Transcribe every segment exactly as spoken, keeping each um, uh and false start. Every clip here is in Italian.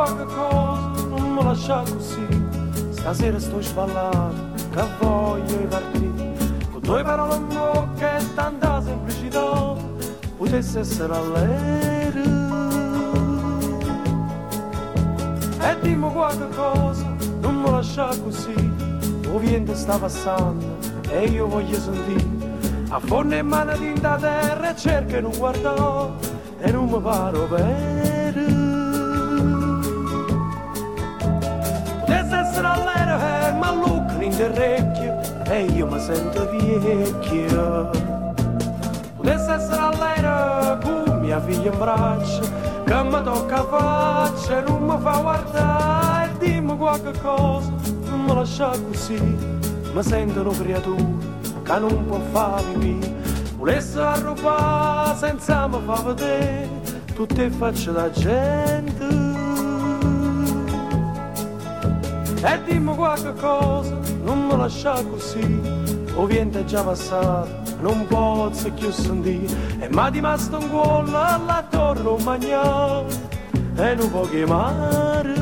qualche cosa, non mi lascia così. Stasera sto sballato, che voglio partire. Con due parole in bocca e tanta semplicità, potesse essere all'aereo. E dimmi qualche cosa, non mi lascia così. O vento sta passando e io voglio sentire. Affonda in mano tinta a terra e cerca e non guarda e non mi paro vero. Potesse essere all'aereo e mi alluccano in orecchie e io mi sento vecchio. Potesse essere all'aereo con mia figlia in braccio che mi tocca faccia e non mi fa guardare. E dimmi qualche cosa, non mi lascia così. Mi sento una creatura che non può fare pipì. Volesse arrubare senza mi fa vedere tutte le facce da gente. E dimmi qualche cosa, non mi lascia così. O vento è già passato, non posso più sentire. E mi è rimasto un cuore alla torre magnà e non può chiamare.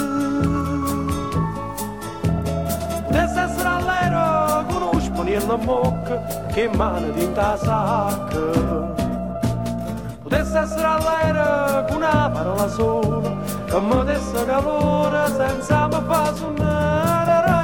Potesse essere all'aereo con uno sponiello in bocca che mano dinta sacca. Potesse essere all'aereo con una parola sola che mi desse calore senza mi fa suonare.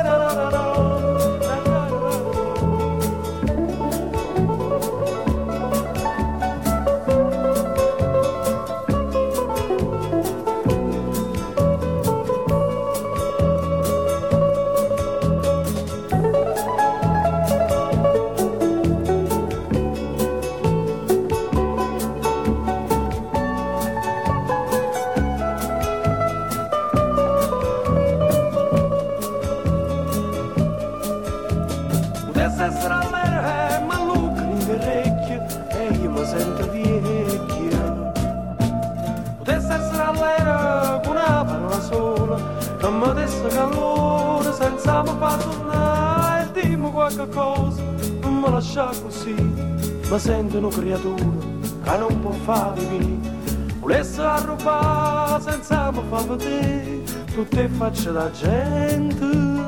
Cosa, non mi lascia così. Mi sento una creatura che non può fare pipì. Volesse arrubare senza mi fa vedere tutte le facce da gente.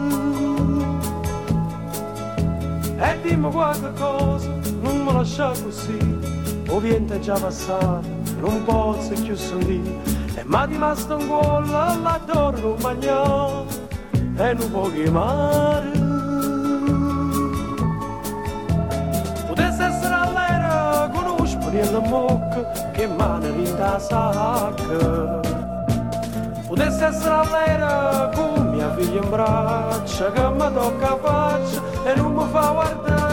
E dimmi qualche cosa, non mi lascia così. O vento è già passato, non posso più sentire. E mi è rimasto un cuore alla torre magnà e non può chiamare. Nella bocca che mano rinda sacca. Potesse essere all'aereo con mia figlia in braccia che mi tocca faccia e non mi fa guardare.